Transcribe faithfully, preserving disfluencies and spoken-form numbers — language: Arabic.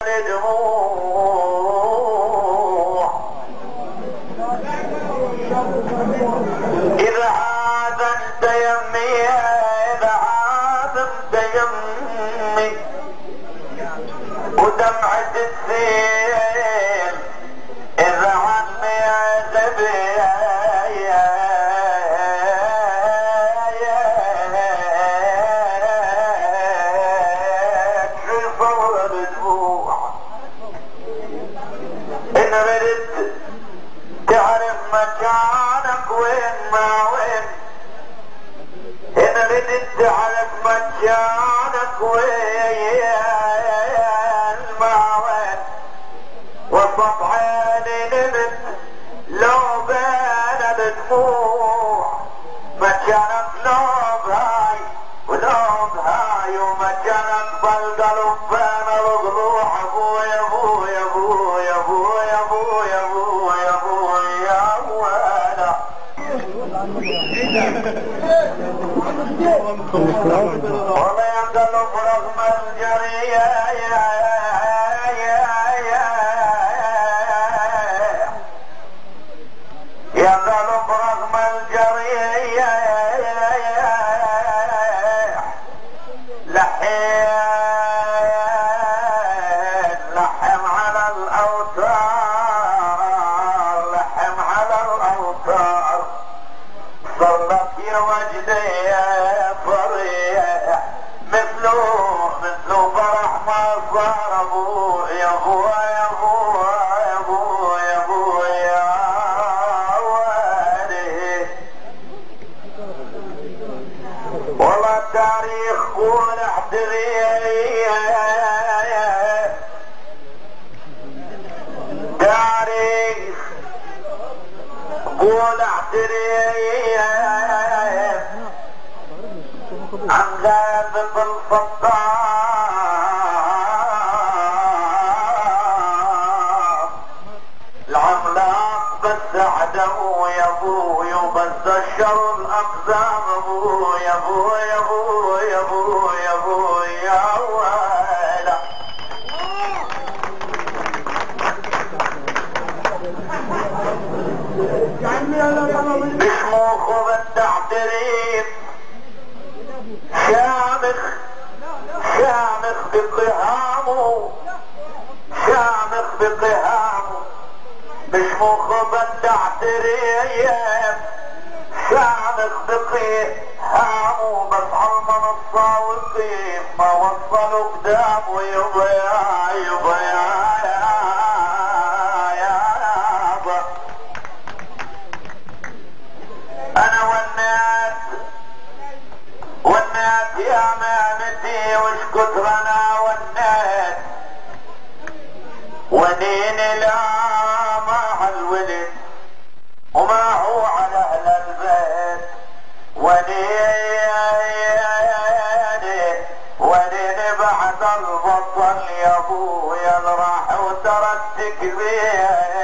دموع إذا عاد انت يمي إذا عاد انت يمي ودمعة السيل إذا عني عذبي إن ردت تعرف مكانك وين ما وين إن ردت تعرف مكانك وين ما وين وسط عيني نمت لو بين الدموع مكانك لو بهاي ولو بهاي ومكانك بالقلب بين الضلوع ابويا ابويا ابويا ابويا ابويا ابويا ابويا يا ولا والله يا قلب رغم الجريه يا يا قلب رغم الجريه لحين لحم على الاوتار لحم على الاوتار صلت يا وجدي يا فريح مثله مثله فرح ما صار ابو يا ابو يا ابو يا ابو يا ابو يا ولي والله التاريخ قول احتري تاريخ قول احتري عن غابة الفطار العملاق بس عدو يا ابوي وبس الشر الاقزام ابوي يا ابوي يا ابوي يا ابوي يا ابوي يا ويلا بشموخ وبالتعتريف شامخ شامخ بقهامه شامخ بقهامه بشموخ وبالتعتريف شامخ بقهامه بس عالمن الصاوقين ما وصلوا قدامه يضيع يضيع انا والناس والناس يا مامتي وش كتر انا والناس ونين لا مع الولد وما هو على اهل البيت ونين ونين بعد البطل يا ابويا اللي راح وتركتك بيه